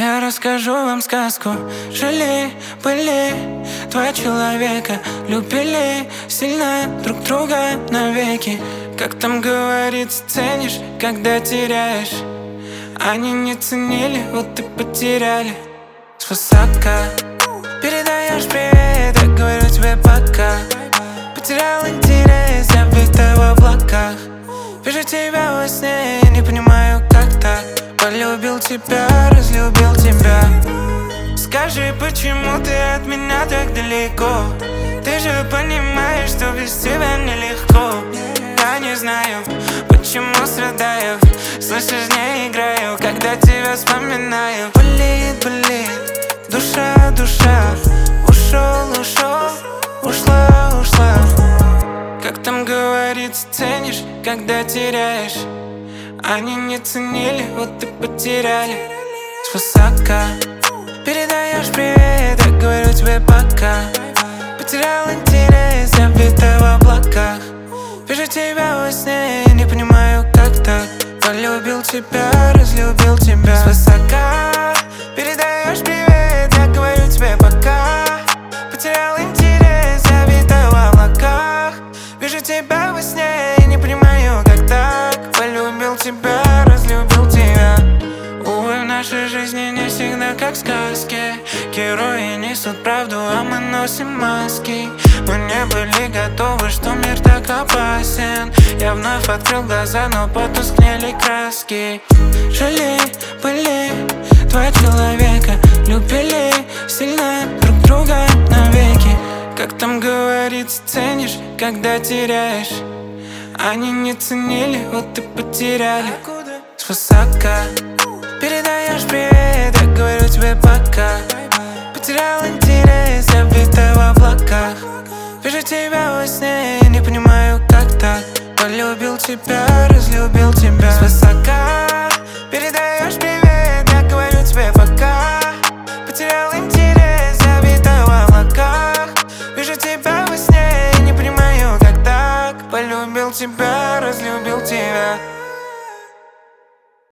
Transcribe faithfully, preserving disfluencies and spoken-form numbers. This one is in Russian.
Я расскажу вам сказку. Жили, были два человека, любили сильно друг друга навеки. Как там говорится, ценишь, когда теряешь. Они не ценили, вот и потеряли. Свысока передаешь привет, я говорю тебе пока. Потерял интерес, забито в облаках. Вижу тебя во сне, не понимаю, как так. Полюбил тебя, разлюбил тебя. Скажи, почему ты от меня так далеко? Ты же понимаешь, что без тебя нелегко. Я не знаю, почему страдаю. Слышишь, не играю, когда тебя вспоминаю. Болит, болит, душа, душа. Ушел, ушел, ушла, ушла. Как там говорится, ценишь, когда теряешь. Они не ценили, вот и потеряли. Свысока передаешь привет, я говорю тебе пока. Потерял интерес, забито в облаках. Вижу тебя во сне, не понимаю, как так. Полюбил тебя, разлюбил тебя. Свысока передаешь привет, я говорю тебе пока. Потерял интерес, забито в облаках. Вижу тебя во сне, не понимаю, как так. Полюбил тебя, разлюбил тебя. Увы, в нашей жизни не всегда как в сказке. Герои несут правду, а мы носим маски. Мы не были готовы, что мир так опасен. Я вновь открыл глаза, но потускнели краски. Жили, были два человека, любили сильно друг друга навеки. Как там говорится, ценишь, когда теряешь. Они не ценили, вот и потеряли. Свысока передаешь привет, я говорю тебе пока. Потерял интерес, забито в облаках. Вижу тебя во сне, не понимаю, как так. Полюбил тебя, разлюбил тебя. Свысока передаешь привет, я говорю тебе пока. Потерял интерес, забито в облаках. Вижу тебя во сне, не понимаю, как так. Полюбил тебя, разлюбил